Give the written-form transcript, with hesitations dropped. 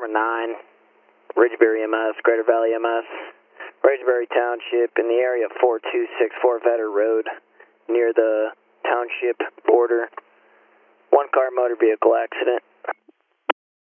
9, Ridgebury MS, Greater Valley MS, Ridgebury Township in the area of 4264 Vetter Road, near the township border. One car motor vehicle accident.